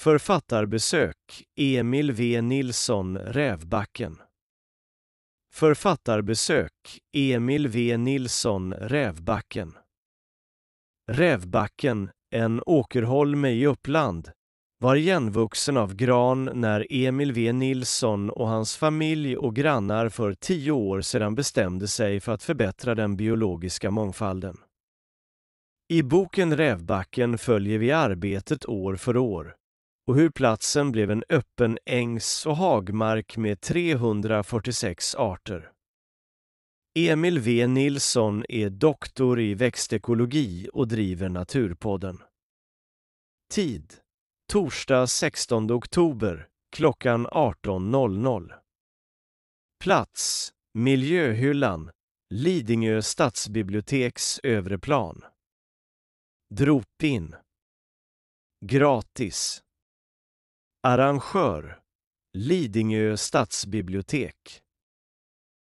Författarbesök Emil V. Nilsson, Rävbacken. Författarbesök Emil V. Nilsson, Rävbacken. Rävbacken, en åkerholme i Uppland, var igenvuxen av gran när Emil V. Nilsson och hans familj och grannar för 10 år sedan bestämde sig för att förbättra den biologiska mångfalden. I boken Rävbacken följer vi arbetet år för år och hur platsen blev en öppen ängs- och hagmark med 346 arter. Emil V. Nilsson är doktor i växtekologi och driver Naturpodden. Tid: torsdag 16 oktober klockan 18.00. Plats: Miljöhyllan, Lidingö stadsbiblioteks övre plan. Drop-in. Gratis. Arrangör: Lidingö stadsbibliotek.